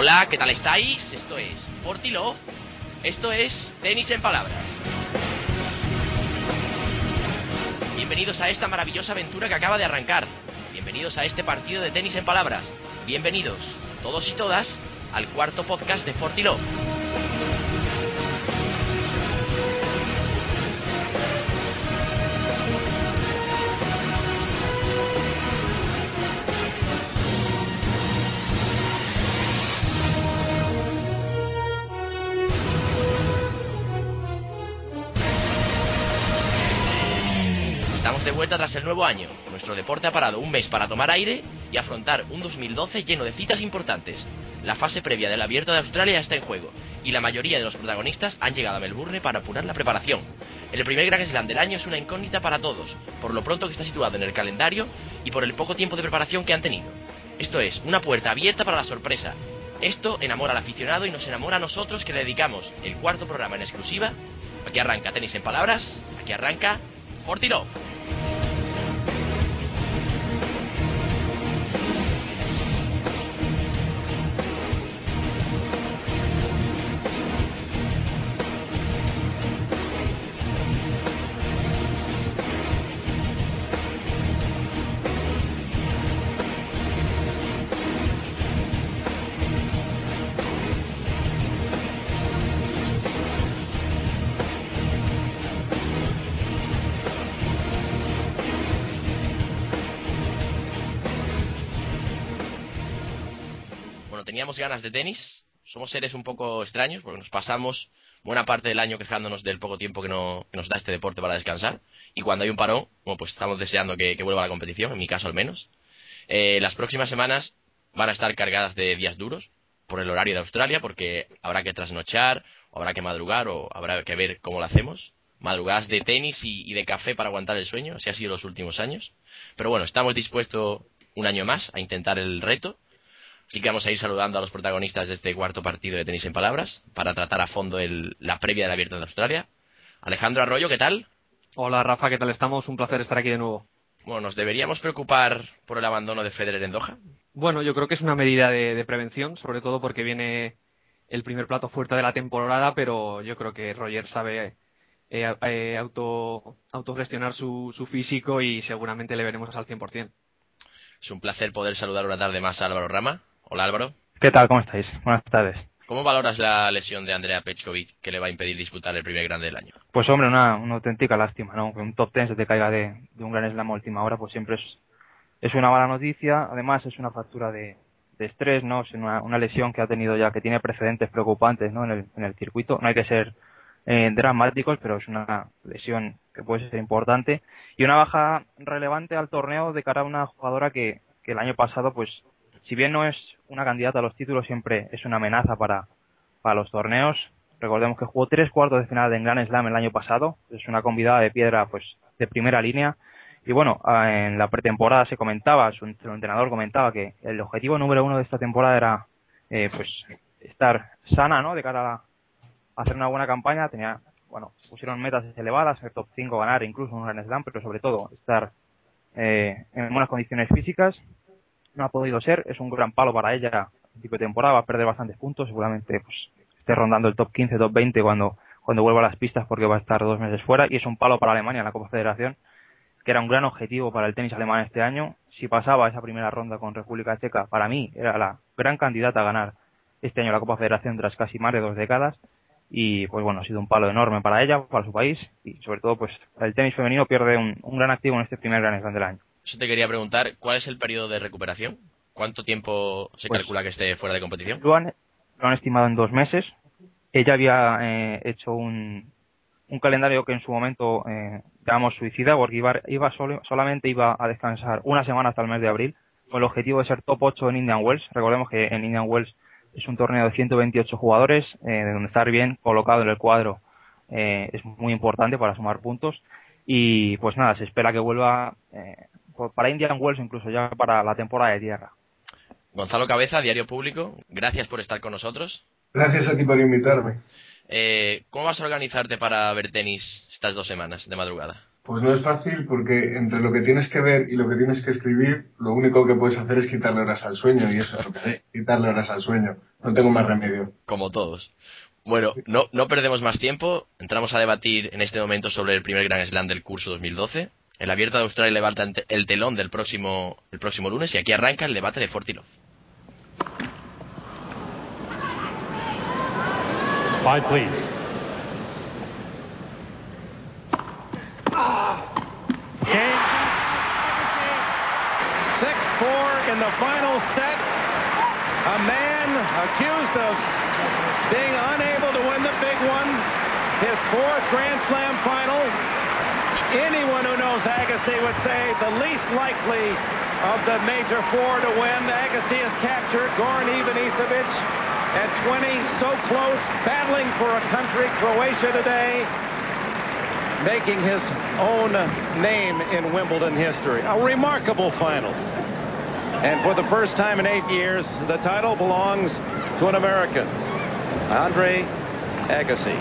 Hola, ¿qué tal estáis? Esto es Fortilove. Esto es Tenis en Palabras. Bienvenidos a esta maravillosa aventura que acaba de arrancar. Bienvenidos a este partido de Tenis en Palabras. Bienvenidos, todos y todas, al cuarto podcast de Fortilove. Estamos de vuelta tras el nuevo año. Nuestro deporte ha parado un mes para tomar aire y afrontar un 2012 lleno de citas importantes. La fase previa del Abierto de Australia está en juego y la mayoría de los protagonistas han llegado a Melbourne para apurar la preparación. El primer Grand Slam del año es una incógnita para todos, por lo pronto que está situado en el calendario y por el poco tiempo de preparación que han tenido. Esto es una puerta abierta para la sorpresa. Esto enamora al aficionado y nos enamora a nosotros que le dedicamos el cuarto programa en exclusiva. Aquí arranca Tenis en Palabras, aquí arranca Fortilove. Teníamos ganas de tenis, somos seres un poco extraños porque nos pasamos buena parte del año quejándonos del poco tiempo que nos da este deporte para descansar, y cuando hay un parón, bueno, pues estamos deseando que vuelva la competición, en mi caso al menos. Las próximas semanas van a estar cargadas de días duros por el horario de Australia, porque habrá que trasnochar, o habrá que madrugar, o habrá que ver cómo lo hacemos. Madrugadas de tenis y de café para aguantar el sueño, así ha sido los últimos años. Pero bueno, estamos dispuestos un año más a intentar el reto. Así que vamos a ir saludando a los protagonistas de este cuarto partido de Tenis en Palabras para tratar a fondo la previa del Abierto de Australia. Alejandro Arroyo, ¿qué tal? Hola Rafa, ¿qué tal estamos? Un placer estar aquí de nuevo. Bueno, ¿nos deberíamos preocupar por el abandono de Federer en Doha? Bueno, yo creo que es una medida de prevención, sobre todo porque viene el primer plato fuerte de la temporada, pero yo creo que Roger sabe autogestionar su físico y seguramente le veremos al 100%. Es un placer poder saludar una tarde más a Álvaro Rama. Hola Álvaro. ¿Qué tal? ¿Cómo estáis? Buenas tardes. ¿Cómo valoras la lesión de Andrea Petkovic que le va a impedir disputar el primer Grande del año? Pues hombre, una auténtica lástima, ¿no? Que un top 10 se te caiga de un Grand Slam a última hora, pues siempre es una mala noticia. Además es una fractura de estrés, ¿no? Es una lesión que ha tenido ya, que tiene precedentes preocupantes, ¿no? En el circuito. No hay que ser dramáticos, pero es una lesión que puede ser importante y una baja relevante al torneo de cara a una jugadora que el año pasado, pues, si bien no es una candidata a los títulos, siempre es una amenaza para los torneos. Recordemos que jugó 3 cuartos de final en Grand Slam el año pasado, es una convidada de piedra, pues, de primera línea. Y bueno, en la pretemporada se comentaba, su entrenador comentaba que el objetivo número 1 de esta temporada era pues estar sana, ¿no? De cara a hacer una buena campaña. Pusieron metas elevadas, ser top 5, ganar incluso un Grand Slam, pero sobre todo estar en buenas condiciones físicas. No ha podido ser, es un gran palo para ella. A principio de temporada va a perder bastantes puntos, seguramente pues esté rondando el top 15, top 20 cuando vuelva a las pistas, porque va a estar 2 meses fuera, y es un palo para Alemania en la Copa Federación, que era un gran objetivo para el tenis alemán este año. Si pasaba esa primera ronda con República Checa, para mí era la gran candidata a ganar este año la Copa Federación tras casi más de 2 décadas. Y pues bueno, ha sido un palo enorme para ella, para su país, y sobre todo pues el tenis femenino pierde un gran activo en este primer Grand Slam del año. Eso te quería preguntar, ¿cuál es el periodo de recuperación? ¿Cuánto tiempo se calcula que esté fuera de competición? Lo han estimado en 2 meses. Ella había hecho un calendario que en su momento llamamos suicida, porque solamente iba a descansar una semana hasta el mes de abril, con el objetivo de ser top 8 en Indian Wells. Recordemos que en Indian Wells es un torneo de 128 jugadores, de donde estar bien colocado en el cuadro es muy importante para sumar puntos. Y pues nada, se espera que vuelva para Indian Wells, incluso ya para la temporada de tierra. Gonzalo Cabeza, Diario Público, gracias por estar con nosotros. Gracias a ti por invitarme. ¿Cómo vas a organizarte para ver tenis estas 2 semanas de madrugada? Pues no es fácil porque entre lo que tienes que ver y lo que tienes que escribir, lo único que puedes hacer es quitarle horas al sueño y eso es lo que haré, quitarle horas al sueño. No tengo más remedio. Como todos. Bueno, no perdemos más tiempo. Entramos a debatir en este momento sobre el primer Grand Slam del curso 2012. El Abierto de Australia levanta el telón el próximo lunes y aquí arranca el debate de Fortilove. Five, please. Game 6-4 in the final set. A man accused of being unable to win the big one. His fourth Grand Slam final. Anyone who knows Agassi would say the least likely of the major four to win. Agassi has captured Goran Ivanisevic at 20, so close, battling for a country, Croatia today, making his own name in Wimbledon history. A remarkable final. And for the first time in 8 years, the title belongs to an American, Andre Agassi.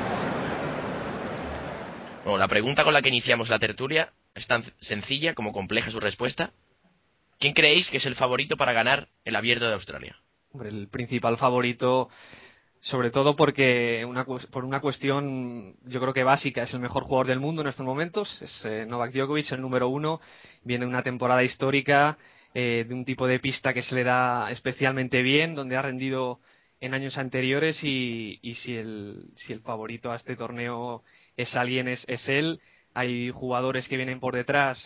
Bueno, la pregunta con la que iniciamos la tertulia es tan sencilla como compleja su respuesta. ¿Quién creéis que es el favorito para ganar el Abierto de Australia? Hombre, el principal favorito, sobre todo porque por una cuestión yo creo que básica, es el mejor jugador del mundo en estos momentos, es Novak Djokovic, el número uno, viene una temporada histórica de un tipo de pista que se le da especialmente bien, donde ha rendido en años anteriores y si el favorito a este torneo es alguien, es él. Hay jugadores que vienen por detrás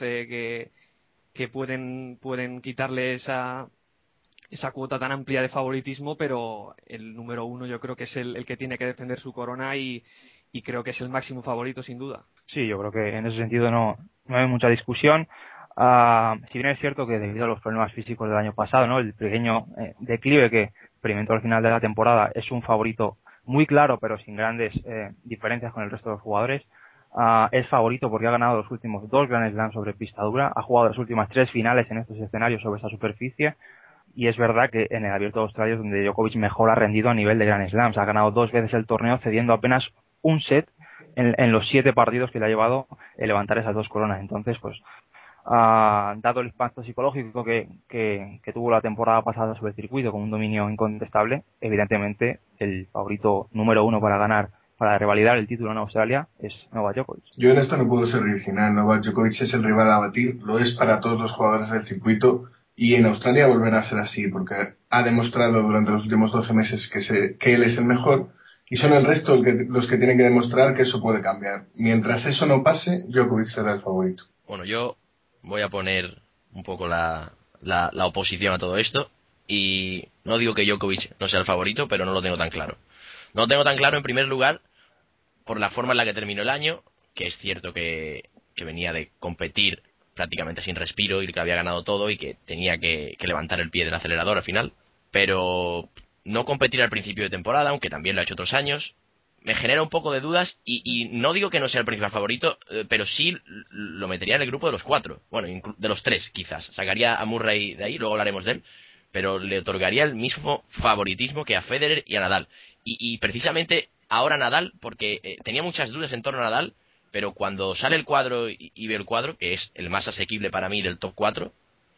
que pueden quitarle esa cuota tan amplia de favoritismo, pero el número uno yo creo que es el que tiene que defender su corona y creo que es el máximo favorito sin duda. Sí, yo creo que en ese sentido no hay mucha discusión. Si bien es cierto que debido a los problemas físicos del año pasado, ¿no?, el pequeño declive que experimentó al final de la temporada, es un favorito muy claro pero sin grandes diferencias con el resto de los jugadores. Es favorito porque ha ganado los últimos 2 Grand Slams sobre pista dura, ha jugado las últimas 3 finales en estos escenarios sobre esta superficie. Y es verdad que en el Abierto de Australia es donde Djokovic mejor ha rendido a nivel de Grand Slams. Ha ganado 2 veces el torneo cediendo apenas un set en los 7 partidos que le ha llevado levantar esas 2 coronas. Entonces, pues, dado el impacto psicológico que tuvo la temporada pasada sobre el circuito con un dominio incontestable, evidentemente el favorito número uno para revalidar el título en Australia es Novak Djokovic. Yo en esto no puedo ser original. Novak Djokovic es el rival a batir, lo es para todos los jugadores del circuito. Y en Australia volverá a ser así, porque ha demostrado durante los últimos 12 meses que él es el mejor, y son el resto los que tienen que demostrar que eso puede cambiar. Mientras eso no pase, Djokovic será el favorito. Bueno, yo voy a poner un poco la oposición a todo esto, y no digo que Djokovic no sea el favorito, pero no lo tengo tan claro. No lo tengo tan claro en primer lugar por la forma en la que terminó el año, que es cierto que venía de competir prácticamente sin respiro y que había ganado todo y que tenía que levantar el pie del acelerador al final, pero no competir al principio de temporada, aunque también lo ha hecho otros años, me genera un poco de dudas y no digo que no sea el principal favorito, pero sí lo metería en el grupo de los 4, bueno, de los 3 quizás, sacaría a Murray de ahí, luego hablaremos de él, pero le otorgaría el mismo favoritismo que a Federer y a Nadal, y precisamente ahora Nadal, porque tenía muchas dudas en torno a Nadal, pero cuando sale el cuadro y veo el cuadro, que es el más asequible para mí del top 4,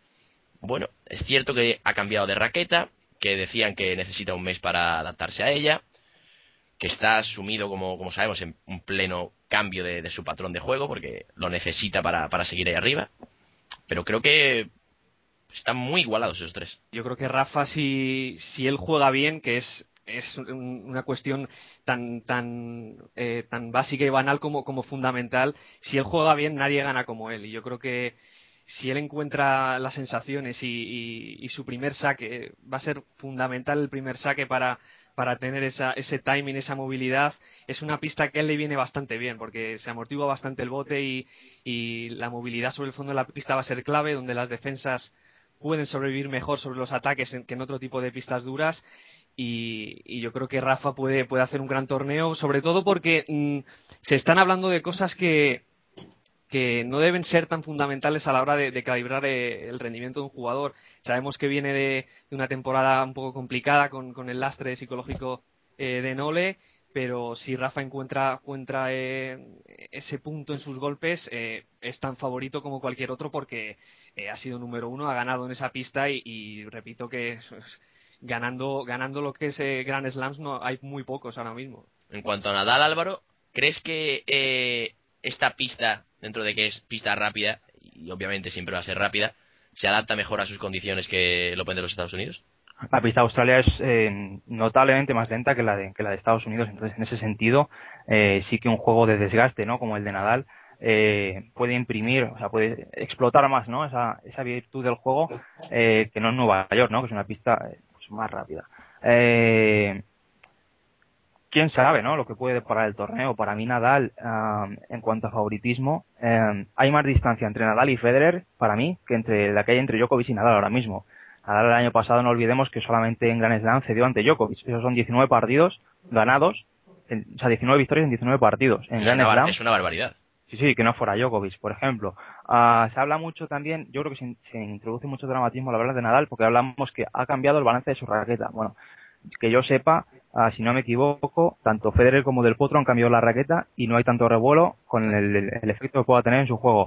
bueno, es cierto que ha cambiado de raqueta, que decían que necesita un mes para adaptarse a ella, que está sumido, como sabemos, en un pleno cambio de su patrón de juego, porque lo necesita para seguir ahí arriba, pero creo que están muy igualados esos 3. Yo creo que Rafa, si él juega bien, que es una cuestión tan básica y banal como fundamental, si él juega bien nadie gana como él, y yo creo que si él encuentra las sensaciones y su primer saque, va a ser fundamental el primer saque para tener ese timing, esa movilidad. Es una pista que a él le viene bastante bien porque se amortigua bastante el bote y la movilidad sobre el fondo de la pista va a ser clave, donde las defensas pueden sobrevivir mejor sobre los ataques que en otro tipo de pistas duras. Y yo creo que Rafa puede hacer un gran torneo, sobre todo porque se están hablando de cosas que no deben ser tan fundamentales a la hora de calibrar el rendimiento de un jugador. Sabemos que viene de una temporada un poco complicada con el lastre psicológico de Nole, pero si Rafa encuentra ese punto en sus golpes, es tan favorito como cualquier otro porque ha sido número uno, ha ganado en esa pista y repito que ganando lo que es Grand Slams no hay muy pocos ahora mismo. En cuanto a Nadal, Álvaro, ¿crees que esta pista, dentro de que es pista rápida, y obviamente siempre va a ser rápida, se adapta mejor a sus condiciones que el Open de los Estados Unidos? La pista de Australia es notablemente más lenta que la de Estados Unidos, entonces en ese sentido sí que un juego de desgaste, ¿no? Como el de Nadal puede imprimir, o sea, puede explotar más, ¿no? Esa virtud del juego que no en Nueva York, ¿no? Que es una pista pues, más rápida. Quién sabe, ¿no? Lo que puede deparar el torneo. Para mí Nadal, en cuanto a favoritismo, hay más distancia entre Nadal y Federer, para mí, que entre la que hay entre Djokovic y Nadal ahora mismo. Nadal el año pasado, no olvidemos que solamente en Grand Slam cedió ante Djokovic. Esos son 19 partidos ganados, o sea, 19 victorias en 19 partidos. En Grand Slam, es una barbaridad. Sí, que no fuera Djokovic, por ejemplo. Se habla mucho también, yo creo que se introduce mucho dramatismo al hablar de Nadal, porque hablamos que ha cambiado el balance de su raqueta. Bueno, que yo sepa, si no me equivoco, tanto Federer como Del Potro han cambiado la raqueta y no hay tanto revuelo con el efecto que pueda tener en su juego.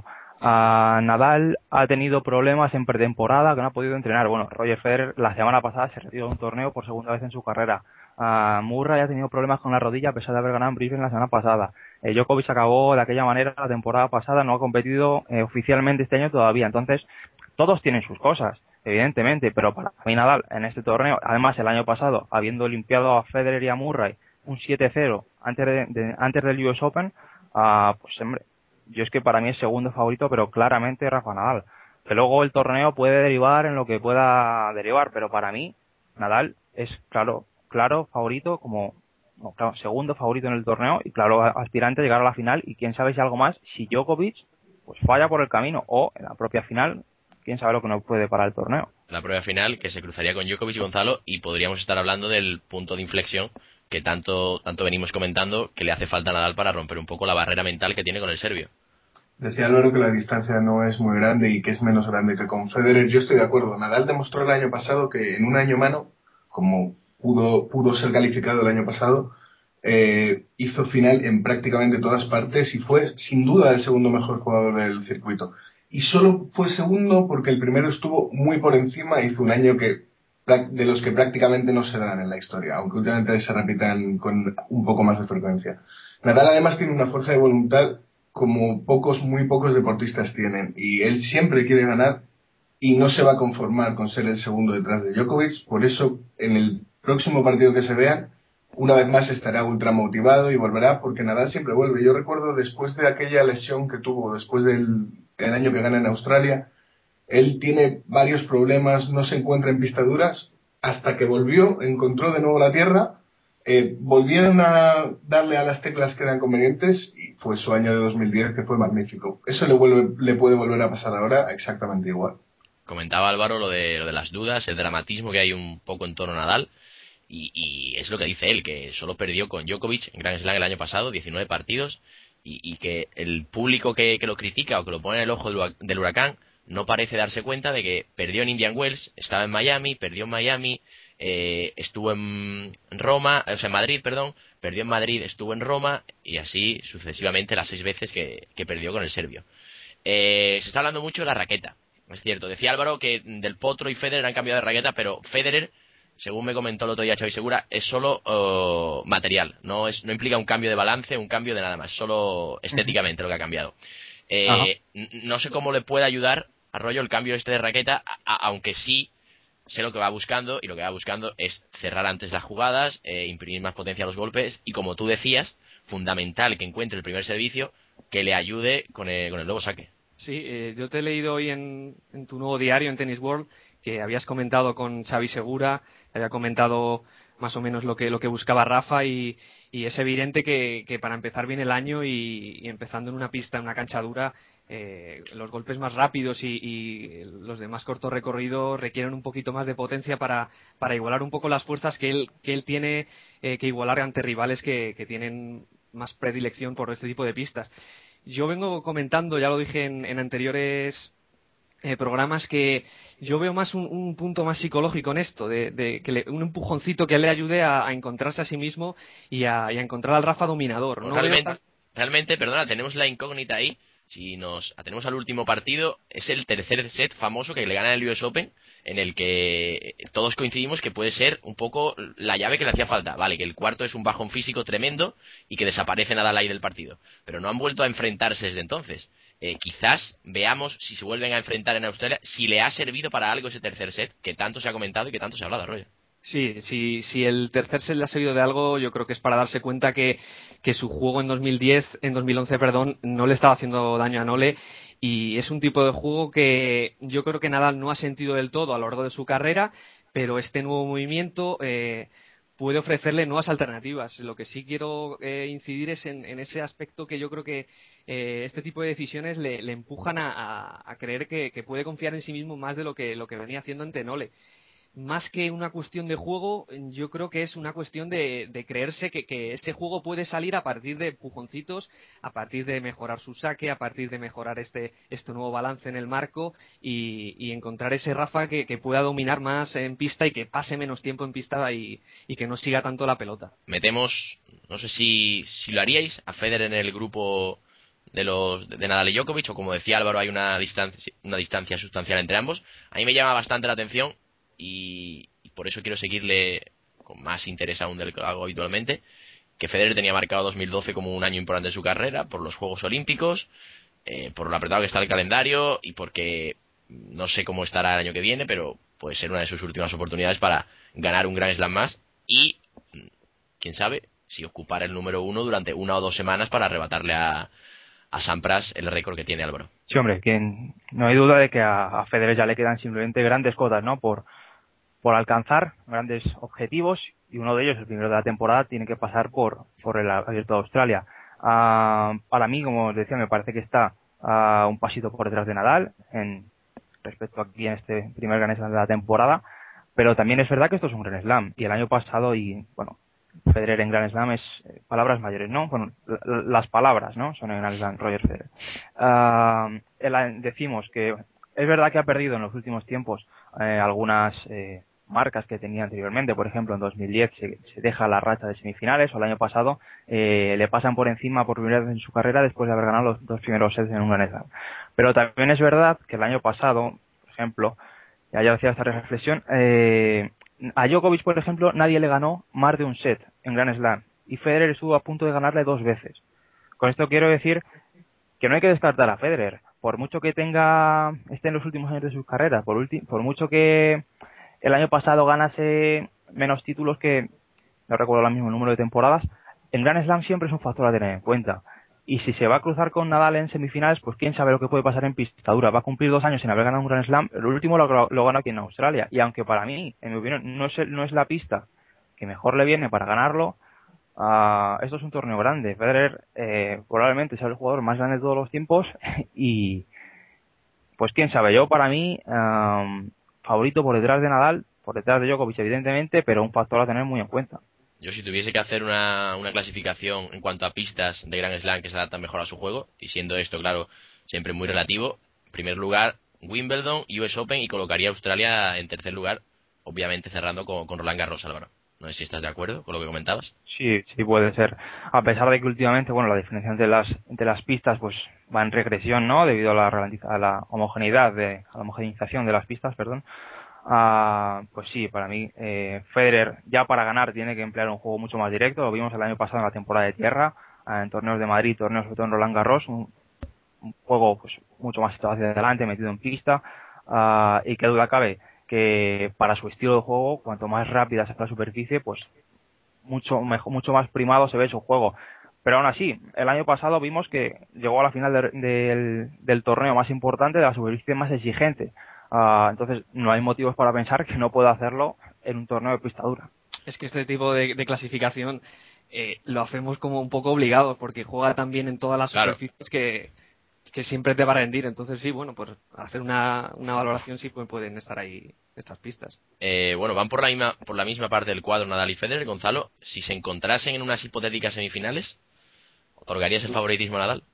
Nadal ha tenido problemas en pretemporada que no ha podido entrenar. Bueno, Roger Federer la semana pasada se retiró de un torneo por segunda vez en su carrera. Murray ha tenido problemas con la rodilla a pesar de haber ganado en Brisbane la semana pasada. Djokovic acabó de aquella manera la temporada pasada, no ha competido oficialmente este año todavía. Entonces, todos tienen sus cosas, evidentemente, pero para mí Nadal en este torneo, además el año pasado, habiendo limpiado a Federer y a Murray un 7-0 antes del US Open, pues hombre, yo es que para mí es segundo favorito, pero claramente Rafa Nadal. Que luego el torneo puede derivar en lo que pueda derivar, pero para mí Nadal es claro favorito segundo favorito en el torneo y claro aspirante a llegar a la final y quién sabe si algo más, si Djokovic pues falla por el camino o en la propia final, quién sabe lo que nos puede parar el torneo. La propia final que se cruzaría con Djokovic y Gonzalo y podríamos estar hablando del punto de inflexión que tanto venimos comentando que le hace falta a Nadal para romper un poco la barrera mental que tiene con el serbio. Decía Álvaro que la distancia no es muy grande y que es menos grande que con Federer. Yo estoy de acuerdo. Nadal demostró el año pasado que en un año mano, como pudo ser calificado el año pasado, hizo final en prácticamente todas partes y fue sin duda el segundo mejor jugador del circuito. Y solo fue segundo porque el primero estuvo muy por encima e hizo un año de los que prácticamente no se dan en la historia, aunque últimamente se repitan con un poco más de frecuencia. Nadal además tiene una fuerza de voluntad como muy pocos deportistas tienen, y él siempre quiere ganar y no se va a conformar con ser el segundo detrás de Djokovic. Por eso en el próximo partido que se vean, una vez más estará ultra motivado y volverá, porque Nadal siempre vuelve. Yo recuerdo después de aquella lesión que tuvo después del año que gana en Australia, él tiene varios problemas, no se encuentra en pistaduras, hasta que volvió, encontró de nuevo la tierra, volvieron a darle a las teclas que eran convenientes y fue su año de 2010 que fue magnífico. Eso le puede volver a pasar ahora exactamente igual. Comentaba Álvaro lo de las dudas, el dramatismo que hay un poco en torno a Nadal y es lo que dice él, que solo perdió con Djokovic en Grand Slam el año pasado, 19 partidos y que el público que lo critica o que lo pone en el ojo del huracán no parece darse cuenta de que perdió en Indian Wells, estaba en Miami, perdió en Miami, estuvo en Roma, o sea en Madrid, perdón, perdió en Madrid, estuvo en Roma y así sucesivamente las 6 veces que perdió con el serbio. Se está hablando mucho de la raqueta, es cierto, decía Álvaro que Del Potro y Federer han cambiado de raqueta, pero Federer, según me comentó el otro día Xavi Segura, es solo material, no implica un cambio de balance, un cambio de nada más, solo estéticamente lo que ha cambiado. No sé cómo le puede ayudar a Rollo el cambio de raqueta, aunque sí sé lo que va buscando, y lo que va buscando es cerrar antes las jugadas, imprimir más potencia a los golpes, y como tú decías, fundamental que encuentre el primer servicio que le ayude con el nuevo saque. Sí, yo te he leído hoy en tu nuevo diario, en Tennis World, que habías comentado con Xavi Segura, había comentado más o menos lo que buscaba Rafa y es evidente que para empezar bien el año y empezando en una pista, en una cancha dura, los golpes más rápidos y los de más corto recorrido requieren un poquito más de potencia para igualar un poco las fuerzas que él tiene que igualar ante rivales que tienen más predilección por este tipo de pistas. Yo vengo comentando, ya lo dije en anteriores programas, que yo veo más un punto más psicológico en esto, de que un empujoncito que le ayude a encontrarse a sí mismo y a encontrar al Rafa dominador. Pues No veo tan... realmente, perdona, tenemos la incógnita ahí. Si nos atenemos al último partido, es el tercer set famoso que le gana el US Open, en el que todos coincidimos que puede ser un poco la llave que le hacía falta. Vale, que el cuarto es un bajón físico tremendo y que desaparece Nadal ahí del partido. Pero no han vuelto a enfrentarse desde entonces. Quizás veamos si se vuelven a enfrentar en Australia, si le ha servido para algo ese tercer set, que tanto se ha comentado y que tanto se ha hablado, Roger. Sí, si el tercer set le ha servido de algo, yo creo que es para darse cuenta que su juego en 2011, perdón, no le estaba haciendo daño a Nole, y es un tipo de juego que yo creo que Nadal no ha sentido del todo a lo largo de su carrera, pero este nuevo movimiento puede ofrecerle nuevas alternativas. Lo que sí quiero incidir es en ese aspecto que yo creo que este tipo de decisiones le empujan a creer que puede confiar en sí mismo más de lo que venía haciendo ante Nole. Más que una cuestión de juego, yo creo que es una cuestión de creerse que ese juego puede salir a partir de empujoncitos, a partir de mejorar su saque, a partir de mejorar este nuevo balance en el marco y encontrar ese Rafa que pueda dominar más en pista y que pase menos tiempo en pista y que no siga tanto la pelota. Metemos, no sé si lo haríais, a Federer en el grupo de Nadal y Djokovic, o como decía Álvaro, hay una distancia sustancial entre ambos. A mí me llama bastante la atención y por eso quiero seguirle con más interés aún del que lo hago habitualmente, que Federer tenía marcado 2012 como un año importante de su carrera, por los Juegos Olímpicos, por lo apretado que está el calendario y porque no sé cómo estará el año que viene, pero puede ser una de sus últimas oportunidades para ganar un Grand Slam más y, quién sabe, si ocupar el número 1 durante 1 o 2 semanas para arrebatarle a Sampras el récord que tiene Álvaro. Sí, hombre, no hay duda de que a Federer ya le quedan simplemente grandes cotas, ¿no? Por alcanzar grandes objetivos, y uno de ellos, el primero de la temporada, tiene que pasar por el Abierto de Australia. Para mí, como os decía, me parece que está un pasito por detrás de Nadal respecto aquí en este primer Grand Slam de la temporada, pero también es verdad que esto es un Grand Slam, y el año pasado, Federer en Grand Slam es palabras mayores, ¿no? Bueno, las palabras, ¿no? Son en Grand Slam, Roger Federer. Decimos que es verdad que ha perdido en los últimos tiempos algunas marcas que tenía anteriormente. Por ejemplo, en 2010 se deja la racha de semifinales, o el año pasado le pasan por encima por primera vez en su carrera después de haber ganado los 2 primeros sets en un Grand Slam. Pero también es verdad que el año pasado, por ejemplo, ya decía esta reflexión, a Djokovic, por ejemplo, nadie le ganó más de un set en Grand Slam, y Federer estuvo a punto de ganarle 2 veces. Con esto quiero decir que no hay que descartar a Federer, por mucho que esté en los últimos años de su carrera, por mucho que el año pasado ganase menos títulos, que no recuerdo ahora mismo el número de temporadas, el Grand Slam siempre es un factor a tener en cuenta. Y si se va a cruzar con Nadal en semifinales, pues quién sabe lo que puede pasar en pista dura. Va a cumplir 2 años sin haber ganado un Grand Slam, el último lo ganó aquí en Australia. Y aunque para mí, en mi opinión, no es la pista que mejor le viene para ganarlo, esto es un torneo grande. Federer probablemente sea el jugador más grande de todos los tiempos y pues quién sabe. Yo, para mí, favorito por detrás de Nadal, por detrás de Djokovic evidentemente, pero un factor a tener muy en cuenta. Yo, si tuviese que hacer una clasificación en cuanto a pistas de Grand Slam que se adaptan mejor a su juego, y siendo esto, claro, siempre muy relativo, en primer lugar Wimbledon, US Open, y colocaría a Australia en tercer lugar, obviamente cerrando con Roland Garros, Álvaro. No sé si estás de acuerdo con lo que comentabas. Sí, puede ser. A pesar de que últimamente, la diferencia entre las pistas pues va en regresión, ¿no? Debido a la homogenización de las pistas, perdón. Pues sí, para mí Federer ya para ganar tiene que emplear un juego mucho más directo. Lo vimos el año pasado en la temporada de tierra, en torneos de Madrid, torneos sobre todo en Roland Garros, un juego pues mucho más situado hacia adelante, metido en pista, y qué duda cabe que para su estilo de juego, cuanto más rápida sea la superficie, pues mucho más primado se ve su juego. Pero aún así, el año pasado vimos que llegó a la final del torneo más importante, de la superficie más exigente. Entonces no hay motivos para pensar que no pueda hacerlo en un torneo de pista dura. Es que este tipo de clasificación lo hacemos como un poco obligados, porque juega también en todas las superficies que siempre te va a rendir. Entonces sí, bueno, pues hacer una valoración sí pueden estar ahí estas pistas. Van por la misma parte del cuadro Nadal y Federer. Gonzalo, si se encontrasen en unas hipotéticas semifinales, ¿otorgarías el favoritismo a Nadal?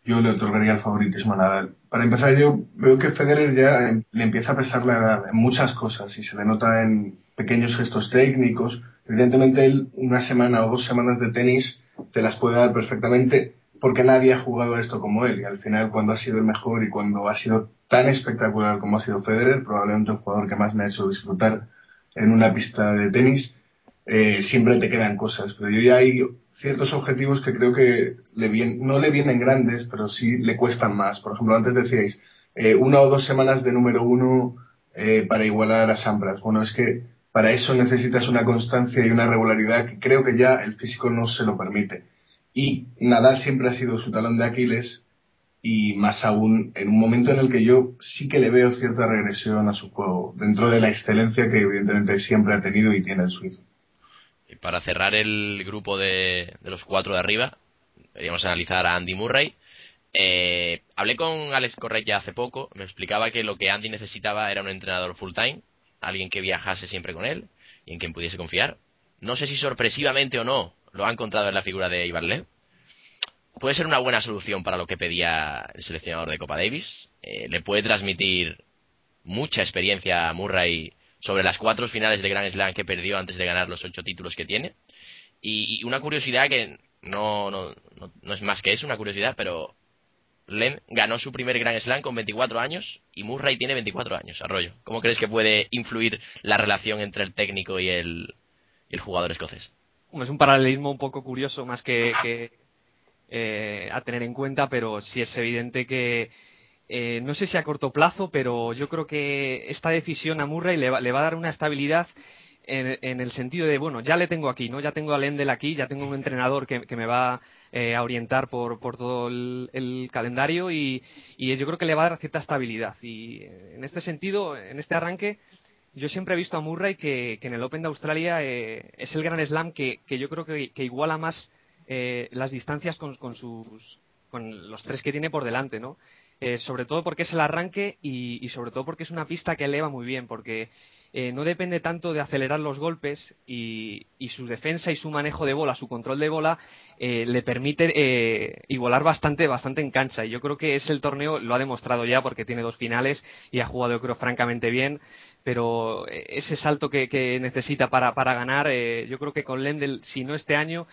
yo le otorgaría el favoritismo a Nadal. Para empezar, yo veo que Federer ya le empieza a pesar la edad en muchas cosas y se le nota en pequeños gestos técnicos. Evidentemente, él una semana o 2 semanas de tenis te las puede dar perfectamente porque nadie ha jugado a esto como él. Y al final, cuando ha sido el mejor y cuando ha sido tan espectacular como ha sido Federer, probablemente el jugador que más me ha hecho disfrutar en una pista de tenis, siempre te quedan cosas. Pero yo ya hay ciertos objetivos que creo que no le vienen grandes, pero sí le cuestan más. Por ejemplo, antes decíais, 1 o 2 semanas de número uno para igualar a Sampras. Bueno, es que para eso necesitas una constancia y una regularidad que creo que ya el físico no se lo permite. Y Nadal siempre ha sido su talón de Aquiles, y más aún en un momento en el que yo sí que le veo cierta regresión a su juego, dentro de la excelencia que evidentemente siempre ha tenido y tiene el suizo. Y para cerrar el grupo de los 4 de arriba, deberíamos analizar a Andy Murray. Hablé con Alex Correia hace poco, me explicaba que lo que Andy necesitaba era un entrenador full time, alguien que viajase siempre con él y en quien pudiese confiar. No sé si sorpresivamente o no lo ha encontrado en la figura de Ivan Lev. Puede ser una buena solución para lo que pedía el seleccionador de Copa Davis. Le puede transmitir mucha experiencia a Murray sobre las 4 finales de Grand Slam que perdió antes de ganar los 8 títulos que tiene. Y una curiosidad que no es más que eso, una curiosidad, pero Len ganó su primer Grand Slam con 24 años y Murray tiene 24 años, Arroyo. ¿Cómo crees que puede influir la relación entre el técnico y el jugador escocés? Es un paralelismo un poco curioso, más que a tener en cuenta, pero sí es evidente que no sé si a corto plazo, pero yo creo que esta decisión a Murray le va a dar una estabilidad en el sentido de, bueno, ya le tengo aquí, ¿no? Ya tengo a Lendl aquí, ya tengo un entrenador que me va a orientar por todo el calendario y yo creo que le va a dar cierta estabilidad. Y en este sentido, en este arranque, yo siempre he visto a Murray que en el Open de Australia es el Grand Slam que yo creo que iguala más las distancias con los 3 que tiene por delante, ¿no? Sobre todo porque es el arranque y sobre todo porque es una pista que eleva muy bien, porque no depende tanto de acelerar los golpes y su defensa y su manejo de bola, su control de bola, le permite igualar bastante en cancha. Y yo creo que el torneo lo ha demostrado ya porque tiene 2 finales y ha jugado, yo creo, francamente bien. Pero ese salto que necesita para ganar, yo creo que con Lendl, si no este año,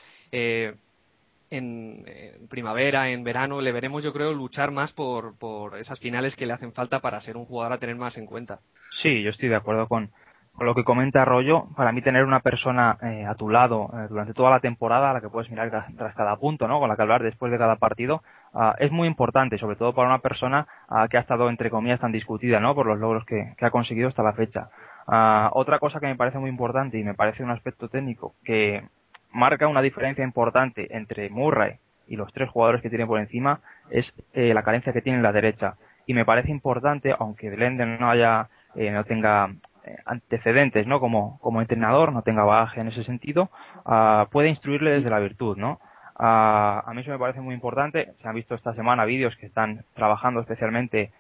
en primavera, en verano, le veremos, yo creo, luchar más por esas finales que le hacen falta para ser un jugador a tener más en cuenta. Sí, yo estoy de acuerdo con lo que comenta Arroyo. Para mí tener una persona a tu lado durante toda la temporada a la que puedes mirar tras cada punto, ¿no? Con la que hablar después de cada partido, es muy importante, sobre todo para una persona que ha estado, entre comillas, tan discutida, ¿no? Por los logros que ha conseguido hasta la fecha. Otra cosa que me parece muy importante y me parece un aspecto técnico que marca una diferencia importante entre Murray y los 3 jugadores que tiene por encima es la carencia que tiene en la derecha. Y me parece importante, aunque Lendl no tenga antecedentes, ¿no? Como entrenador, no tenga bagaje en ese sentido, puede instruirle desde la virtud, ¿no? A mí eso me parece muy importante. Se han visto esta semana vídeos que están trabajando especialmente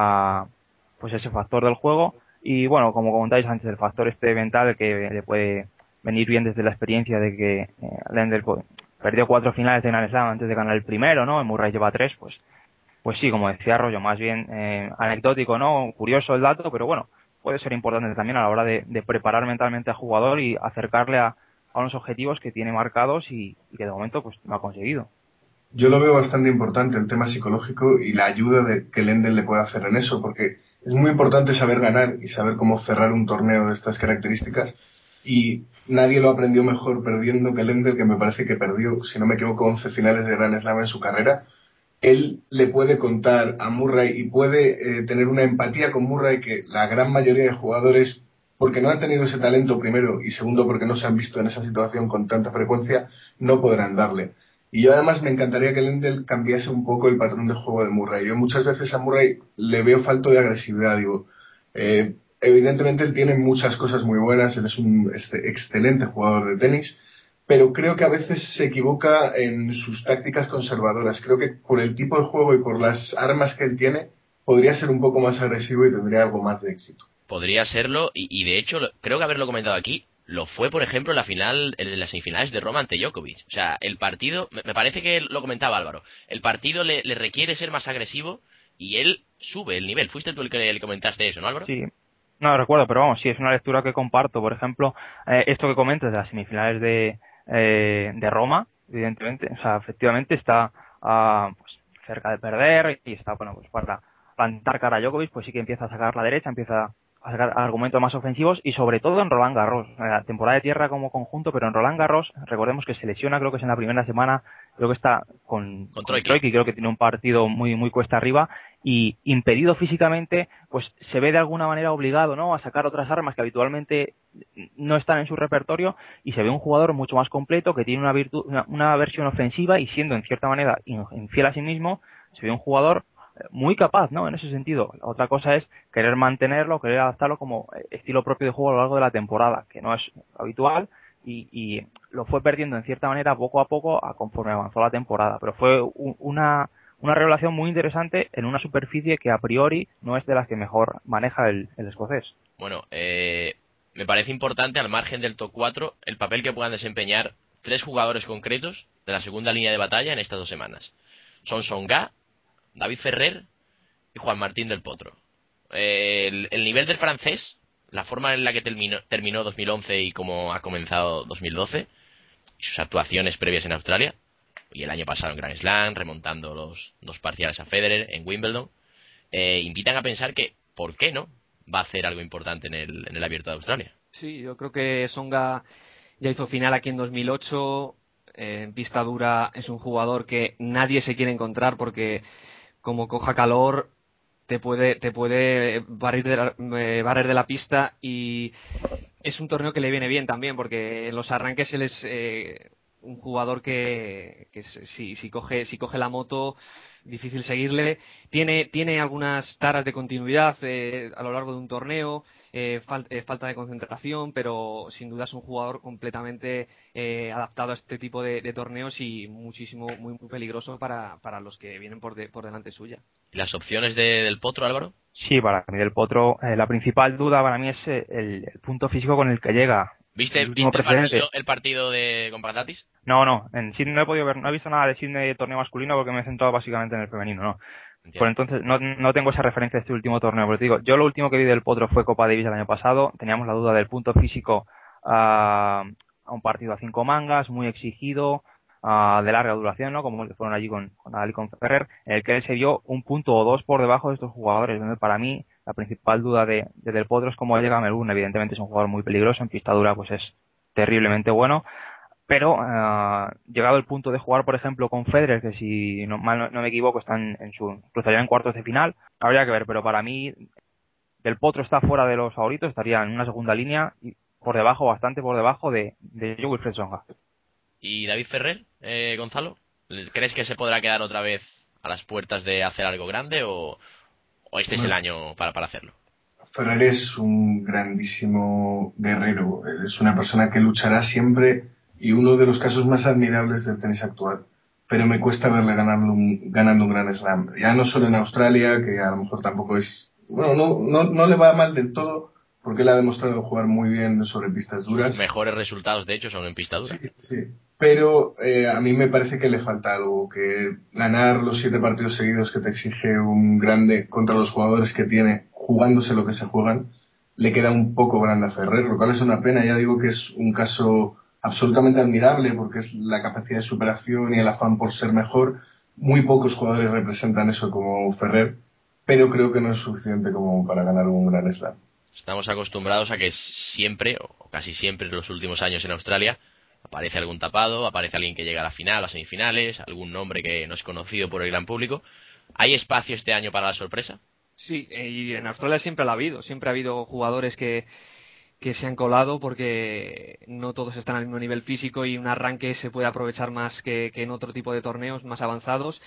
pues ese factor del juego y bueno, como comentáis antes, el factor mental que le puede venir bien desde la experiencia de que Lendl perdió 4 finales de Grand Slam antes de ganar el primero, ¿no? Murray lleva 3, pues sí, como decía Arroyo, más bien anecdótico, ¿no? Curioso el dato, pero bueno, puede ser importante también a la hora de preparar mentalmente al jugador y acercarle a unos objetivos que tiene marcados y que de momento pues no ha conseguido. Yo lo veo bastante importante el tema psicológico y la ayuda que Lendl le puede hacer en eso, porque es muy importante saber ganar y saber cómo cerrar un torneo de estas características, y nadie lo aprendió mejor perdiendo que Lendl, que me parece que perdió, si no me equivoco, 11 finales de Grand Slam en su carrera. Él le puede contar a Murray y puede tener una empatía con Murray que la gran mayoría de jugadores, porque no han tenido ese talento primero y segundo porque no se han visto en esa situación con tanta frecuencia, no podrán darle. Y yo además me encantaría que Lendl cambiase un poco el patrón de juego de Murray. Yo muchas veces a Murray le veo falto de agresividad, digo. Evidentemente él tiene muchas cosas muy buenas, él es un excelente jugador de tenis, pero creo que a veces se equivoca en sus tácticas conservadoras. Creo que por el tipo de juego y por las armas que él tiene, podría ser un poco más agresivo y tendría algo más de éxito. Podría serlo, y de hecho, creo que haberlo comentado aquí, lo fue, por ejemplo, en las semifinales de Roma ante Djokovic. O sea, el partido, me parece que lo comentaba Álvaro, el partido le requiere ser más agresivo y él sube el nivel. Fuiste tú el que le comentaste eso, ¿no, Álvaro? Sí, no lo recuerdo, pero vamos, sí, es una lectura que comparto. Por ejemplo, esto que comentas de las semifinales de Roma, evidentemente, o sea, efectivamente está pues, cerca de perder y está, bueno, pues para plantar cara a Djokovic, pues sí que empieza a sacar la derecha, empieza a sacar argumentos más ofensivos y sobre todo en Roland Garros, la temporada de tierra como conjunto, pero en Roland Garros, recordemos que se lesiona, creo que es en la primera semana, creo que está con Troicki, creo que tiene un partido muy cuesta arriba y impedido físicamente, pues se ve de alguna manera obligado, ¿no?, a sacar otras armas que habitualmente no están en su repertorio y se ve un jugador mucho más completo que tiene una versión ofensiva y siendo en cierta manera infiel a sí mismo, se ve un jugador muy capaz, ¿no?, en ese sentido. La otra cosa es querer mantenerlo, querer adaptarlo como estilo propio de juego a lo largo de la temporada, que no es habitual y lo fue perdiendo en cierta manera poco a poco conforme avanzó la temporada, pero fue una revelación muy interesante en una superficie que a priori no es de las que mejor maneja el escocés. Bueno, me parece importante, al margen del top 4, el papel que puedan desempeñar 3 jugadores concretos de la segunda línea de batalla en estas 2 semanas. Son Tsonga, David Ferrer y Juan Martín del Potro. El nivel del francés, la forma en la que terminó 2011 y cómo ha comenzado 2012, y sus actuaciones previas en Australia, y el año pasado en Grand Slam, remontando los 2 parciales a Federer, en Wimbledon, invitan a pensar que, ¿por qué no?, va a hacer algo importante en el Abierto de Australia. Sí, yo creo que Tsonga ya hizo final aquí en 2008, en pista dura es un jugador que nadie se quiere encontrar porque como coja calor te puede barrer de la pista y es un torneo que le viene bien también porque en los arranques él es un jugador que si coge la moto difícil seguirle. Tiene algunas taras de continuidad a lo largo de un torneo, falta de concentración, pero sin duda es un jugador completamente adaptado a este tipo de torneos y muy peligroso para los que vienen por delante suya. ¿Y las opciones del Potro, Álvaro? Sí, para mí del Potro, la principal duda para mí es el punto físico con el que llega. ¿Viste el partido con Patatis? No, en Sydney no he podido ver, no he visto nada de Sydney de torneo masculino porque me he centrado básicamente en el femenino, ¿no? Entiendo. Por entonces no tengo esa referencia de este último torneo, pero te digo, yo lo último que vi del Potro fue Copa Davis el año pasado, teníamos la duda del punto físico a un partido a 5 mangas, muy exigido, de larga duración, ¿no?, como el que fueron allí con Nadal y con Ferrer, en el que él se vio 1 punto o 2 por debajo de estos jugadores, donde para mí la principal duda de Del Potro es cómo llega a Melbourne. Evidentemente es un jugador muy peligroso, en pista dura pues es terriblemente bueno, pero llegado el punto de jugar, por ejemplo, con Federer, que si no me equivoco están cruzarían en cuartos de final, habría que ver, pero para mí Del Potro está fuera de los favoritos, estaría en una segunda línea y bastante por debajo de Wilfried Tsonga. ¿Y David Ferrer, Gonzalo? ¿Crees que se podrá quedar otra vez a las puertas de hacer algo grande o este es el año para hacerlo? Ferrer es un grandísimo guerrero, es una persona que luchará siempre y uno de los casos más admirables del tenis actual, pero me cuesta verle ganando un Grand Slam, ya no solo en Australia, que a lo mejor tampoco es, bueno, no le va mal del todo, porque él ha demostrado jugar muy bien sobre pistas duras. Sus mejores resultados, de hecho, son en pista dura. Sí. Pero a mí me parece que le falta algo, que ganar los 7 partidos seguidos que te exige un grande contra los jugadores que tiene, jugándose lo que se juegan, le queda un poco grande a Ferrer, lo cual es una pena. Ya digo que es un caso absolutamente admirable porque es la capacidad de superación y el afán por ser mejor. Muy pocos jugadores representan eso como Ferrer, pero creo que no es suficiente como para ganar un Grand Slam. Estamos acostumbrados a que siempre, o casi siempre en los últimos años en Australia, aparece algún tapado, aparece alguien que llega a la final, a semifinales, algún nombre que no es conocido por el gran público. ¿Hay espacio este año para la sorpresa? Sí, y en Australia siempre ha habido jugadores que se han colado porque no todos están al mismo nivel físico y un arranque se puede aprovechar más que en otro tipo de torneos más avanzados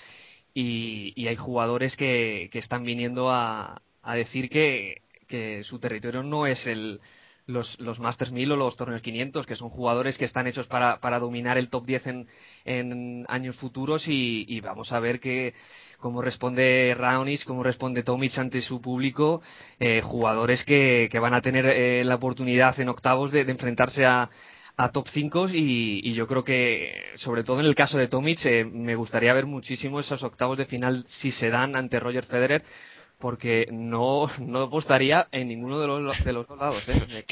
y hay jugadores que están viniendo a decir que su territorio no es el los Masters 1000 o los torneos 500, que son jugadores que están hechos para dominar el top 10 en años futuros, y vamos a ver cómo responde Raonic, cómo responde Tomic ante su público, jugadores que van a tener la oportunidad en octavos de enfrentarse a top 5, y yo creo que, sobre todo en el caso de Tomic, me gustaría ver muchísimo esos octavos de final si se dan ante Roger Federer, porque no apostaría en ninguno de los dos lados.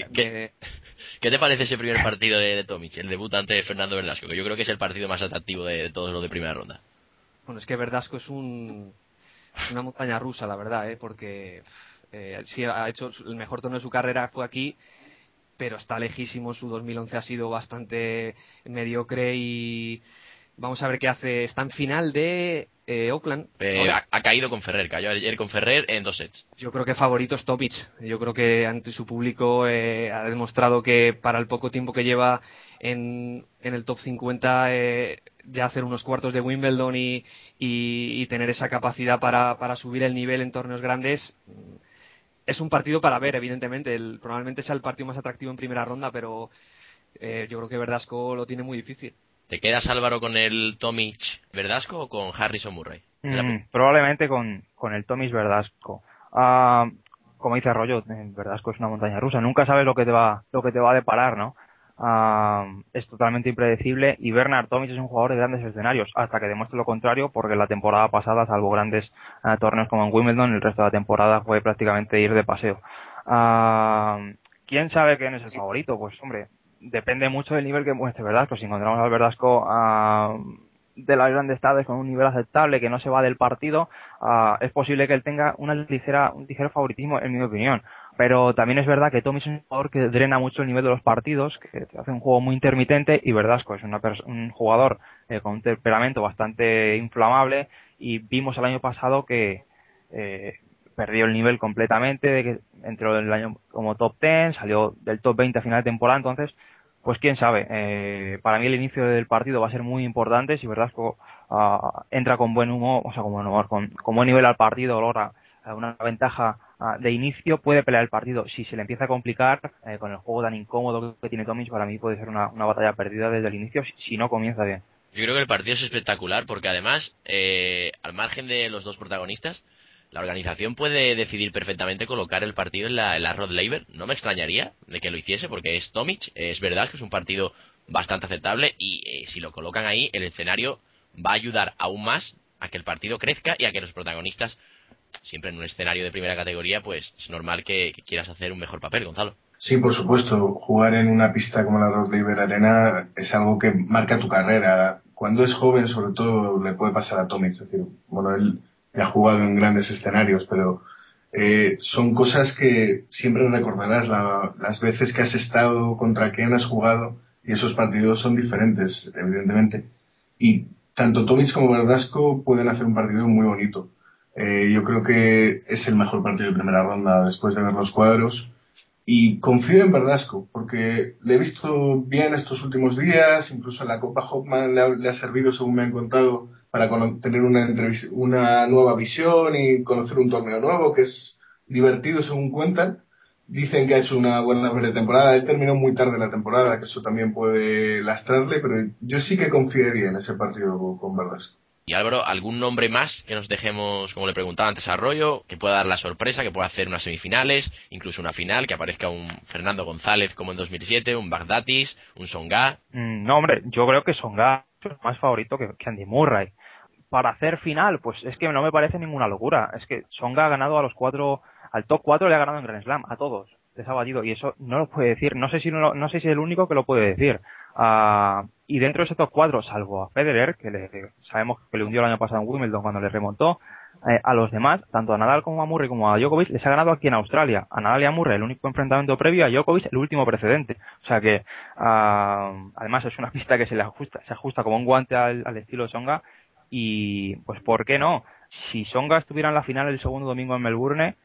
¿Qué te parece ese primer partido de Tomic, el debut ante Fernando Verdasco? Que yo creo que es el partido más atractivo de todos los de primera ronda. Bueno, es que Verdasco es una montaña rusa, la verdad, porque sí ha hecho el mejor torneo de su carrera, fue aquí, pero está lejísimo. Su 2011 ha sido bastante mediocre, y vamos a ver qué hace. Está en final de Oakland. Ha caído con Ferrer, cayó ayer con Ferrer en 2 sets. Yo creo que favorito es Tomic. Yo creo que ante su público ha demostrado que para el poco tiempo que lleva en el top 50, ya hacer unos cuartos de Wimbledon y tener esa capacidad para subir el nivel en torneos grandes. Es un partido para ver, evidentemente. Probablemente sea el partido más atractivo en primera ronda, pero yo creo que Verdasco lo tiene muy difícil. ¿Te quedas, Álvaro, con el Tomic Verdasco o con Harrison Murray? Probablemente con el Tomic Verdasco. Como dice Arroyo, Verdasco es una montaña rusa. Nunca sabes lo que te va a deparar, ¿no? Es totalmente impredecible, y Bernard Tomic es un jugador de grandes escenarios, hasta que demuestre lo contrario, porque la temporada pasada, salvo grandes torneos como en Wimbledon, el resto de la temporada fue prácticamente ir de paseo. ¿Quién sabe quién es el favorito? Pues hombre, depende mucho del nivel que muestre Verdasco. Si encontramos al Verdasco de las grandes tardes con un nivel aceptable, que no se va del partido, es posible que él tenga un ligero favoritismo, en mi opinión. Pero también es verdad que Tomic es un jugador que drena mucho el nivel de los partidos, que hace un juego muy intermitente, y Verdasco es un jugador con un temperamento bastante inflamable, y vimos el año pasado que perdió el nivel completamente, de que entró el año como top 10, salió del top 20 a final de temporada. Entonces, pues quién sabe. Para mí el inicio del partido va a ser muy importante. Si Verdasco entra con buen humor, con buen nivel al partido, logra una ventaja de inicio, puede pelear el partido. Si se le empieza a complicar con el juego tan incómodo que tiene Tomic, para mí puede ser una batalla perdida desde el inicio, si no comienza bien. Yo creo que el partido es espectacular, porque además, al margen de los dos protagonistas, la organización puede decidir perfectamente colocar el partido en la Rod Laver. No me extrañaría de que lo hiciese, porque es Tomic, es verdad que es un partido bastante aceptable, y si lo colocan ahí, el escenario va a ayudar aún más a que el partido crezca y a que los protagonistas, siempre en un escenario de primera categoría, pues es normal que quieras hacer un mejor papel, Gonzalo. Sí, por supuesto. Jugar en una pista como la Rod Laver Arena es algo que marca tu carrera. Cuando es joven, sobre todo, le puede pasar a Tomic. Es decir, bueno, él ya ha jugado en grandes escenarios, pero son cosas que siempre recordarás las veces que has estado, contra quién has jugado, y esos partidos son diferentes, evidentemente. Y tanto Tomic como Verdasco pueden hacer un partido muy bonito. Yo creo que es el mejor partido de primera ronda después de ver los cuadros. Y confío en Verdasco, porque le he visto bien estos últimos días, incluso en la Copa Hopman le ha servido, según me han contado, para tener una nueva visión y conocer un torneo nuevo, que es divertido según cuentan. Dicen que ha hecho una buena pretemporada. Él terminó muy tarde la temporada, que eso también puede lastrarle, pero yo sí que confiaría en ese partido con Verdasco. Y Álvaro, ¿algún nombre más que nos dejemos, como le preguntaba antes a Arroyo, que pueda dar la sorpresa, que pueda hacer unas semifinales, incluso una final, que aparezca un Fernando González como en 2007, un Baghdatis, un Tsonga? No, hombre, yo creo que Tsonga es más favorito que Andy Murray. Para hacer final, pues es que no me parece ninguna locura. Es que Tsonga ha ganado al top 4 le ha ganado en Grand Slam, a todos. Les ha batido, y eso no lo puede decir. No sé si es el único que lo puede decir. Y dentro de ese top 4, salvo a Federer, que sabemos que le hundió el año pasado en Wimbledon cuando le remontó, a los demás, tanto a Nadal como a Murray como a Djokovic, les ha ganado aquí en Australia. A Nadal y a Murray el único enfrentamiento previo, a Djokovic el último precedente. O sea que, además es una pista que se ajusta como un guante al estilo de Tsonga. Y pues ¿por qué no? Si Tsonga estuviera en la final el segundo domingo en Melbourne,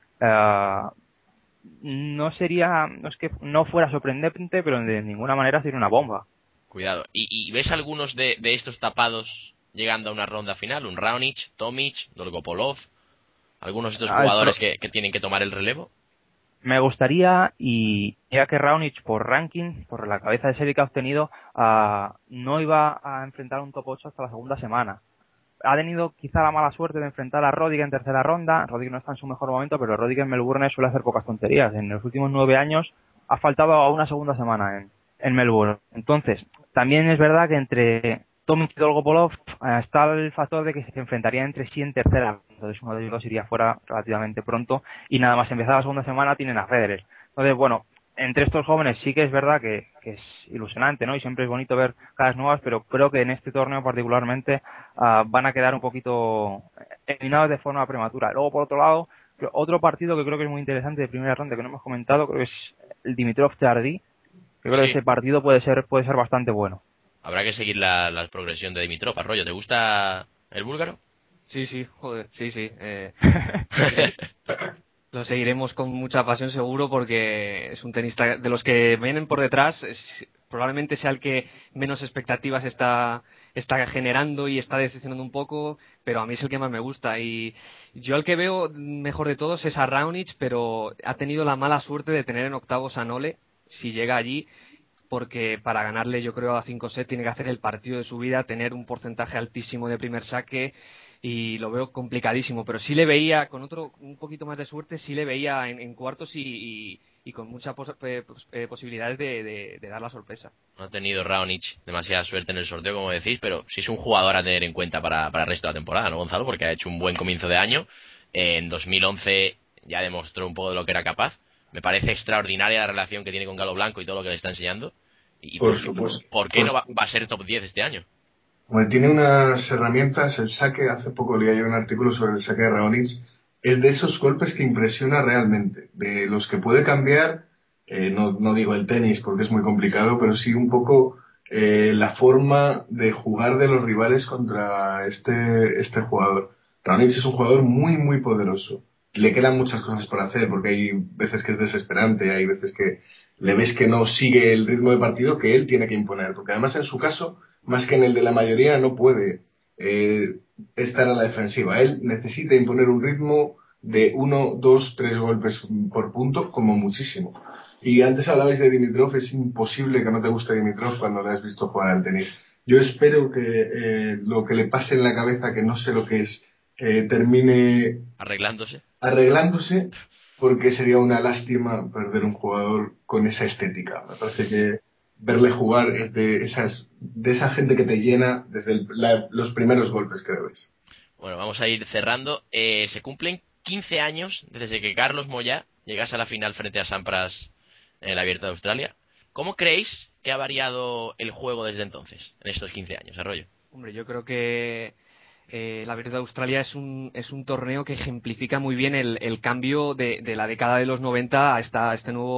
no es que no fuera sorprendente, pero de ninguna manera sería una bomba. Cuidado. ¿Y ves algunos de estos tapados llegando a una ronda final? ¿Un Raonic, Tomic, Dolgopolov? ¿Algunos de estos jugadores que tienen que tomar el relevo? Me gustaría, y ya que Raonic por ranking, por la cabeza de serie que ha obtenido, no iba a enfrentar un top 8 hasta la segunda semana. Ha tenido quizá la mala suerte de enfrentar a Roddick en tercera ronda. Roddick no está en su mejor momento, pero Roddick en Melbourne suele hacer pocas tonterías. En los últimos 9 años ha faltado a una segunda semana en Melbourne. Entonces, también es verdad que entre Tomic y Dolgopolov está el factor de que se enfrentaría entre sí en tercera. Entonces uno de ellos dos iría fuera relativamente pronto y nada más empezar la segunda semana tienen a Federer. Entonces, bueno, entre estos jóvenes sí que es verdad que es ilusionante, ¿no? Y siempre es bonito ver caras nuevas, pero creo que en este torneo particularmente van a quedar un poquito eliminados de forma prematura. Luego, por otro lado, otro partido que creo que es muy interesante de primera ronda que no hemos comentado, creo que es el Dimitrov-Chardy. Creo que ese partido puede ser bastante bueno. Habrá que seguir la progresión de Dimitrov. Arroyo, ¿te gusta el búlgaro? Sí, joder, sí. Lo seguiremos con mucha pasión seguro porque es un tenista de los que vienen por detrás. Probablemente sea el que menos expectativas está generando y está decepcionando un poco, pero a mí es el que más me gusta. Y yo el que veo mejor de todos es a Raonic, pero ha tenido la mala suerte de tener en octavos a Nole, si llega allí, porque para ganarle yo creo a 5 sets tiene que hacer el partido de su vida, tener un porcentaje altísimo de primer saque y lo veo complicadísimo, pero sí le veía con un poquito más de suerte, sí le veía en cuartos y con muchas posibilidades de dar la sorpresa. No ha tenido Raonic demasiada suerte en el sorteo, como decís, pero sí es un jugador a tener en cuenta para el resto de la temporada, ¿no, Gonzalo? Porque ha hecho un buen comienzo de año. En 2011 ya demostró un poco de lo que era capaz. Me parece extraordinaria la relación que tiene con Galo Blanco y todo lo que le está enseñando. ¿Y por qué no va a ser top 10 este año? Bueno, tiene unas herramientas, el saque, hace poco leía yo un artículo sobre el saque de Raonic, es de esos golpes que impresiona realmente, de los que puede cambiar, no digo el tenis porque es muy complicado, pero sí un poco la forma de jugar de los rivales contra este jugador. Raonic es un jugador muy, muy poderoso. Le quedan muchas cosas por hacer porque hay veces que es desesperante, hay veces que le ves que no sigue el ritmo de partido que él tiene que imponer, porque además en su caso más que en el de la mayoría, no puede estar a la defensiva. Él necesita imponer un ritmo de 1, 2, 3 golpes por punto, como muchísimo. Y antes hablabais de Dimitrov, es imposible que no te guste Dimitrov cuando le has visto jugar al tenis. Yo espero que lo que le pase en la cabeza, que no sé lo que es, termine arreglándose, porque sería una lástima perder un jugador con esa estética. Me parece que verle jugar es de esa gente que te llena desde los primeros golpes que ves. Bueno, vamos a ir cerrando. Se cumplen 15 años desde que Carlos Moyá llegase a la final frente a Sampras en el Abierto de Australia. ¿Cómo creéis que ha variado el juego desde entonces, en estos 15 años, Arroyo? Hombre, yo creo que el Abierto de Australia es un torneo que ejemplifica muy bien el cambio de la década de los 90 a esta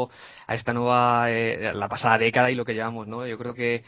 nueva la pasada década y lo que llevamos, ¿no? Yo creo que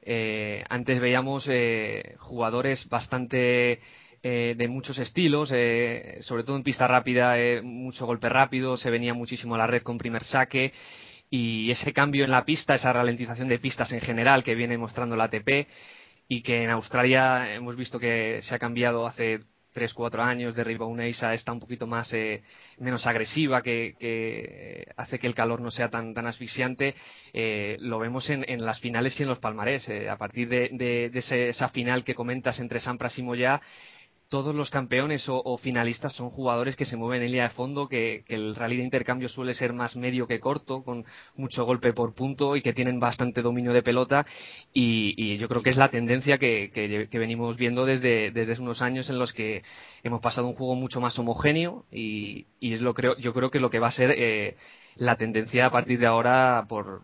antes veíamos jugadores bastante de muchos estilos, sobre todo en pista rápida, mucho golpe rápido, se venía muchísimo a la red con primer saque y ese cambio en la pista, esa ralentización de pistas en general que viene mostrando la ATP y que en Australia hemos visto que se ha cambiado hace 3-4 años de Ribonesa, está un poquito más menos agresiva, que hace que el calor no sea tan asfixiante. Lo vemos en las finales y en los palmarés. A partir de esa final que comentas entre Sampras y Moyá, todos los campeones o finalistas son jugadores que se mueven en línea de fondo, que el rally de intercambio suele ser más medio que corto, con mucho golpe por punto y que tienen bastante dominio de pelota y yo creo que es la tendencia que venimos viendo desde unos años en los que hemos pasado a un juego mucho más homogéneo y yo creo que lo que va a ser la tendencia a partir de ahora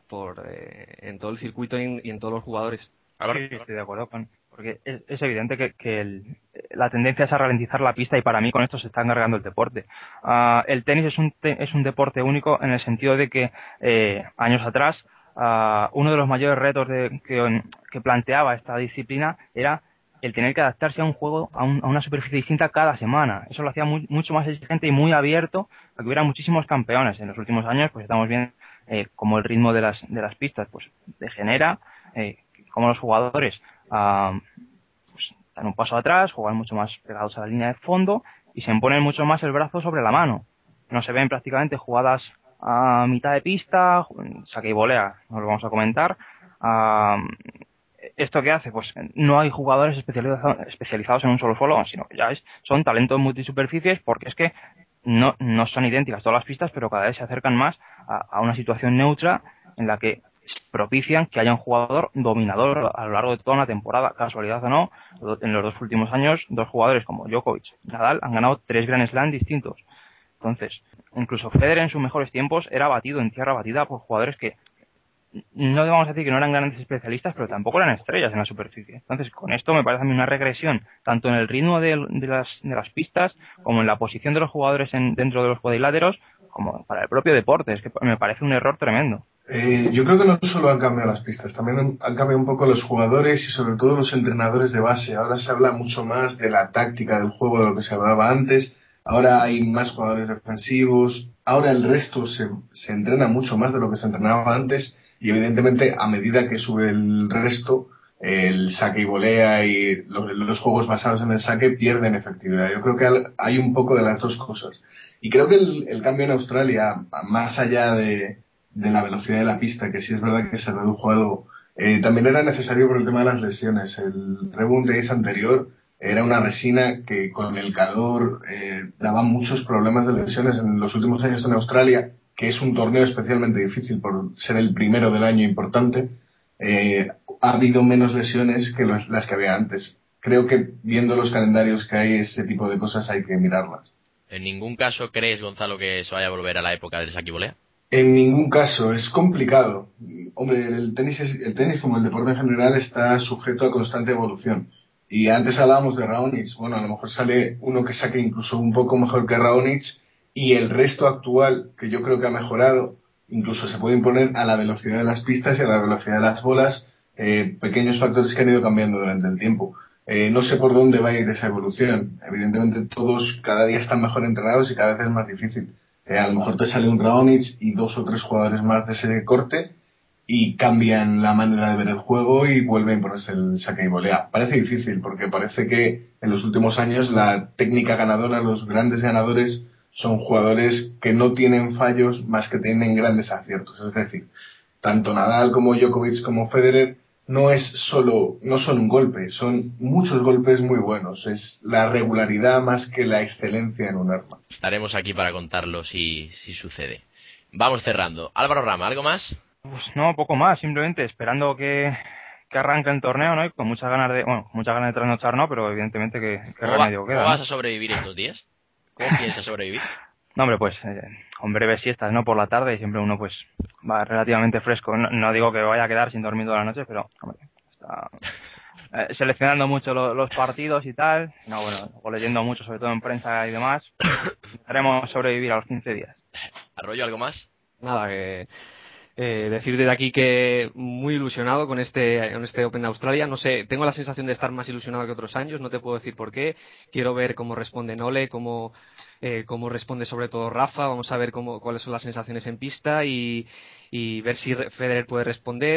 en todo el circuito y en todos los jugadores. Sí, estoy de acuerdo porque es evidente que la tendencia es a ralentizar la pista y para mí con esto se está encargando el deporte. El tenis es un deporte único en el sentido de que años atrás uno de los mayores retos que planteaba esta disciplina era el tener que adaptarse a un juego, a una superficie distinta cada semana. Eso lo hacía mucho más exigente y muy abierto a que hubiera muchísimos campeones. En los últimos años pues estamos viendo como el ritmo de las pistas pues degenera, como los jugadores pues, dan un paso atrás, juegan mucho más pegados a la línea de fondo y se imponen mucho más el brazo sobre la mano. No se ven prácticamente jugadas a mitad de pista, saque y volea, no lo vamos a comentar. ¿Esto qué hace? Pues no hay jugadores especializados en un solo follow, sino que son talentos multisuperficies, porque es que no son idénticas todas las pistas, pero cada vez se acercan más a una situación neutra en la que propician que haya un jugador dominador a lo largo de toda una temporada. Casualidad o no, en los 2 últimos años, 2 jugadores como Djokovic y Nadal han ganado 3 Grand Slam distintos. Entonces, incluso Federer en sus mejores tiempos era batido en tierra batida por jugadores que no vamos a decir que no eran grandes especialistas, pero tampoco eran estrellas en la superficie. Entonces, con esto me parece a mí una regresión, tanto en el ritmo de las pistas, como en la posición de los jugadores dentro de los cuadriláteros, como para el propio deporte. Es que me parece un error tremendo. Yo creo que no solo han cambiado las pistas, también han cambiado un poco los jugadores y sobre todo los entrenadores de base. Ahora se habla mucho más de la táctica del juego de lo que se hablaba antes. Ahora hay más jugadores defensivos. Ahora el resto se entrena mucho más de lo que se entrenaba antes. Y evidentemente, a medida que sube el resto, el saque y volea y los juegos basados en el saque pierden efectividad. Yo creo que hay un poco de las dos cosas. Y creo que el cambio en Australia, más allá de la velocidad de la pista, que sí es verdad que se redujo algo, también era necesario por el tema de las lesiones. El Rebund Days anterior era una resina que con el calor daba muchos problemas de lesiones en los últimos años en Australia, que es un torneo especialmente difícil por ser el primero del año importante. Ha habido menos lesiones que las que había antes. Creo que viendo los calendarios que hay, ese tipo de cosas hay que mirarlas. ¿En ningún caso crees, Gonzalo, que se vaya a volver a la época del saque y volea? En ningún caso, es complicado. Hombre, el tenis como el deporte en general está sujeto a constante evolución. Y antes hablábamos de Raonic, bueno, a lo mejor sale uno que saque incluso un poco mejor que Raonic, y el resto actual, que yo creo que ha mejorado, incluso se puede imponer a la velocidad de las pistas y a la velocidad de las bolas, pequeños factores que han ido cambiando durante el tiempo. No sé por dónde va a ir esa evolución. Evidentemente todos cada día están mejor entrenados y cada vez es más difícil. A lo mejor te sale un Raonic y 2 o 3 jugadores más de ese corte y cambian la manera de ver el juego y vuelven a imponerse el saque y volea. Parece difícil porque parece que en los últimos años la técnica ganadora, los grandes ganadores son jugadores que no tienen fallos más que tienen grandes aciertos. Es decir, tanto Nadal como Djokovic como Federer no son un golpe, son muchos golpes muy buenos. Es la regularidad más que la excelencia en un arma. Estaremos aquí para contarlo si sucede. Vamos cerrando. Álvaro Rama, ¿algo más? Pues no, poco más, simplemente esperando que arranque el torneo, ¿no? Y con muchas ganas de trasnochar, ¿no? Pero evidentemente que remedio queda. ¿Cómo vas a sobrevivir estos días? ¿Cómo piensas sobrevivir? No, hombre, pues con breves siestas, ¿no? Por la tarde y siempre uno pues va relativamente fresco. No digo que vaya a quedar sin dormir toda la noche, pero hombre, está seleccionando mucho los partidos y tal. No, bueno, o leyendo mucho, sobre todo en prensa y demás. Intentaremos sobrevivir a los 15 días. ¿Arroyo algo más? Nada, decir desde aquí que muy ilusionado con este Open de Australia. No sé, tengo la sensación de estar más ilusionado que otros años, no te puedo decir por qué. Quiero ver cómo responde Nole, cómo responde sobre todo Rafa. Vamos a ver cuáles son las sensaciones en pista y ver si Federer puede responder,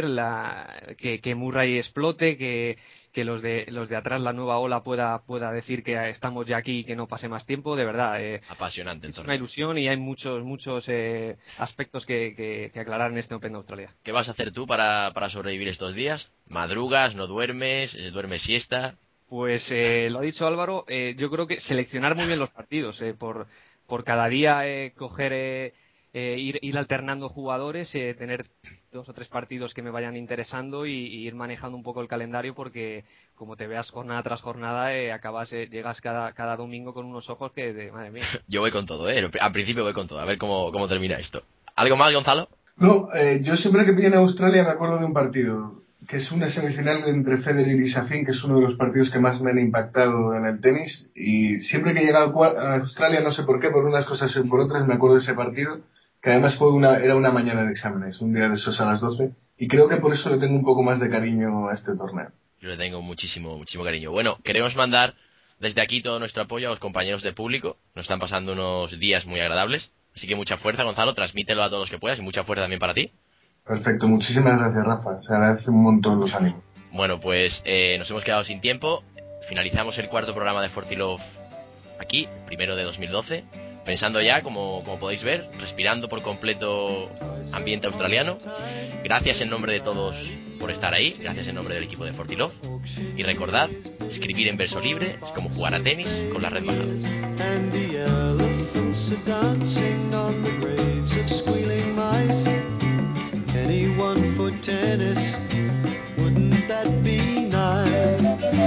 que Murray explote, que los de atrás, la nueva ola, pueda decir que estamos ya aquí y que no pase más tiempo. De verdad, apasionante. Es una ilusión y hay muchos aspectos que aclarar en este Open de Australia. ¿Qué vas a hacer tú para sobrevivir estos días? ¿Madrugas? ¿No duermes? ¿Duermes siesta? Pues lo ha dicho Álvaro, yo creo que seleccionar muy bien los partidos, por cada día coger, ir alternando jugadores, tener 2 o 3 partidos que me vayan interesando y ir manejando un poco el calendario, porque como te veas jornada tras jornada, llegas cada domingo con unos ojos madre mía. Yo voy con todo, al principio voy con todo, a ver cómo termina esto. ¿Algo más, Gonzalo? No, yo siempre que viene a Australia me acuerdo de un partido, que es una semifinal entre Federer y Safin, que es uno de los partidos que más me han impactado en el tenis, y siempre que he llegado a Australia, no sé por qué, por unas cosas y por otras, me acuerdo de ese partido, que además era una mañana de exámenes, un día de esos a las 12, y creo que por eso le tengo un poco más de cariño a este torneo. Yo le tengo muchísimo cariño. Bueno, queremos mandar desde aquí todo nuestro apoyo a los compañeros de público. Nos están pasando unos días muy agradables, así que mucha fuerza, Gonzalo, transmítelo a todos los que puedas y mucha fuerza también para ti. Perfecto, muchísimas gracias, Rafa, se agradece un montón los ánimos. Bueno, pues nos hemos quedado sin tiempo. Finalizamos el 4º programa de Forty Love aquí, el primero de 2012. pensando ya, como podéis ver, respirando por completo ambiente australiano. Gracias en nombre de todos por estar ahí, gracias en nombre del equipo de Fortilove. Y recordad, escribir en verso libre es como jugar a tenis con la red bajada. And the elephants are dancing on the graves of squealing mice. Anyone for tennis, wouldn't that be nice?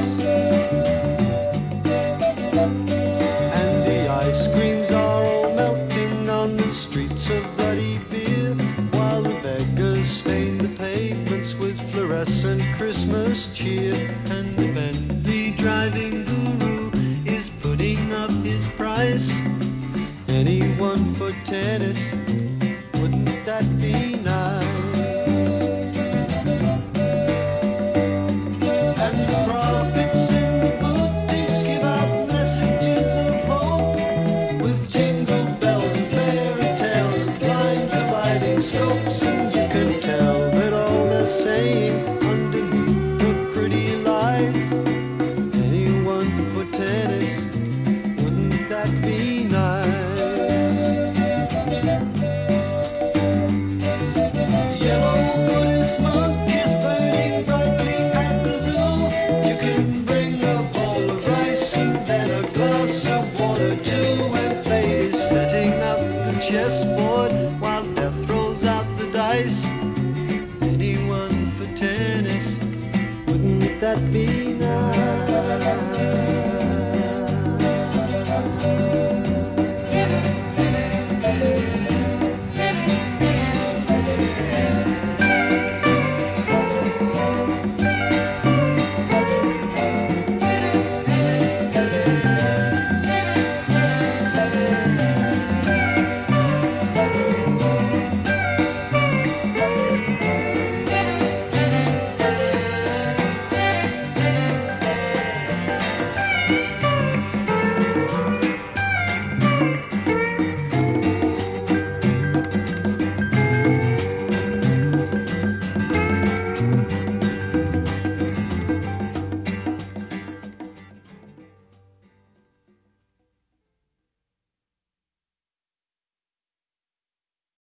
And the ice creams are all melting on the streets of bloody beer, while the beggars stain the pavements with fluorescent Christmas cheer. And the Bentley driving guru is putting up his price. Anyone for tennis, wouldn't that be nice? And the prophets in the boutiques give out messages of hope with jingle bells and fairy tales and blind dividing scopes. And you can tell that all they're saying underneath the pretty lies. Anyone for tennis, wouldn't that be nice? Yellow Buddhist monk is burning brightly at the zoo. You can bring a bowl of rice and then a glass of water too. And fate is setting up the chessboard while death rolls out the dice. Anyone for tennis, wouldn't that be nice?